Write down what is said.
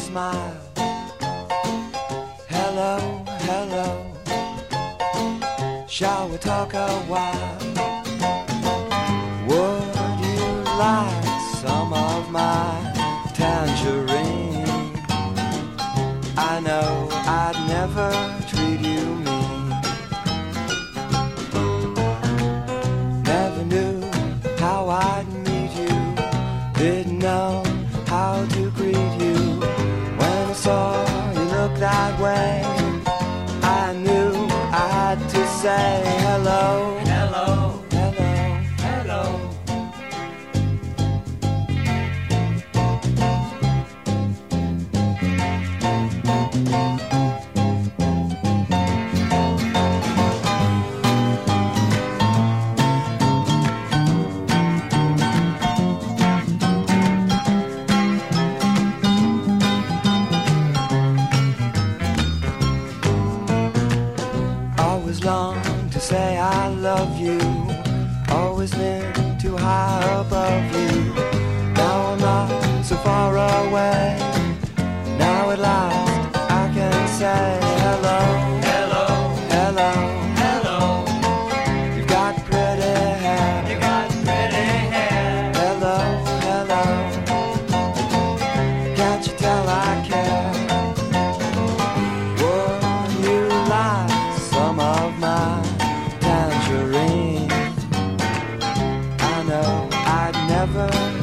smile. Hello, hello, shall we talk a while? Would you like some of my tangerine? I know I'd never treat you mean. Never knew how I'd meet you, didn't know how to greet you. When I saw you look that way, I knew I had to say hello. Hello, hello, hello. Always long to say I love you, always lived too high above you. Now I'm not so far away, now at last I can say hello. Hello, hello, hello. You've got pretty hair, you got pretty hair. Hello, hello, can't you tell I care? Would you like some of my tangerine? I know I'd never